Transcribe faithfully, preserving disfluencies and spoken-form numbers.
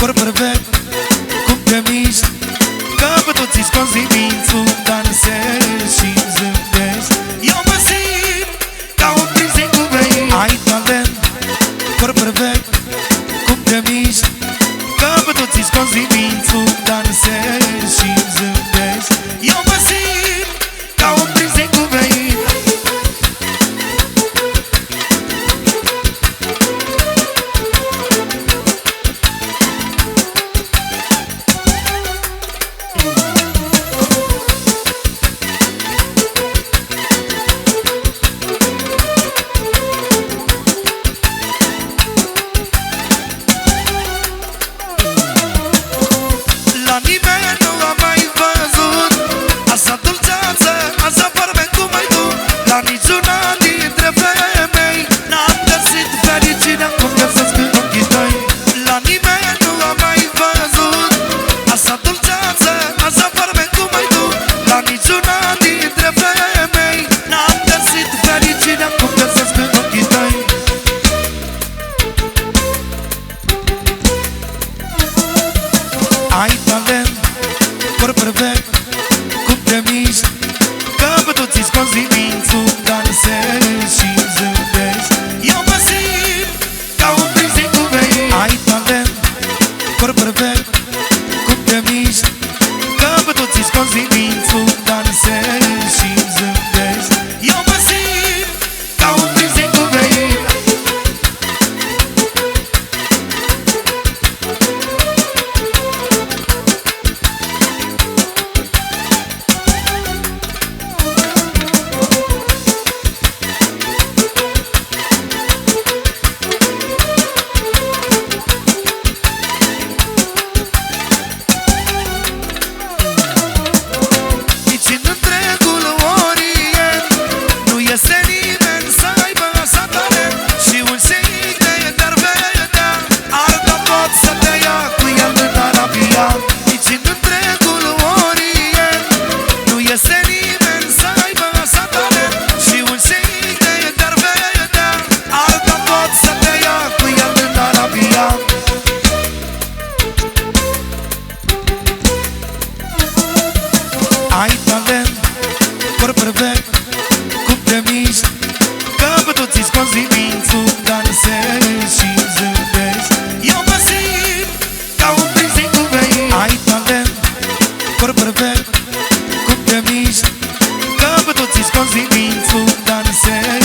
corp perfect, cum te miști, că pe toți-i scoți din minți, dansezi și zâmbești. Eu mă simt ca un prins din cuvânt. Ai talent, corp perfect, cum te miști, că pe toți-i scoți din minți, dansezi și zâmbești. Eu mă simt ca un prins din cuvânt. La nimeni nu am mai văzut așa dulceață, așa vorbe cum ai tu. La niciuna dintre femei n-am găsit fericirea cum găsesc în ochii tăi. La nimeni nu am mai văzut așa dulceață, așa vorbe cum ai tu. La niciuna dintre femei n-am găsit fericirea cum găsesc în ochii tăi. Ai talent, corp perfect, cum te miști, că pe toți-i scoți din minți, dansezi și zâmbești. Eu mă simt ca un prins din cuvânt. Ai talent, corp perfect, cum te miști, că pe toți-i scoți din minți, dansezi și zâmbești. Eu mă simt ca un prins din cuvânt. Este nimeni să aibă așa talent și un șeic de te-ar vedea, ar da pot să te ia cu el în Arabia. Nici în întregul Orient nu este nimeni să aibă așa talent și un șeic de te-ar vedea, ar da pot să te ia cu el în Arabia. Ai talent, corp perfect, cum te miști, că pe toți-i scoți din minți, dansezi și zâmbești. Eu mă simt ca un prins din cuvânt. Ai talent, corp perfect, cum te miști, că pe toți-i scoți din minți, dansezi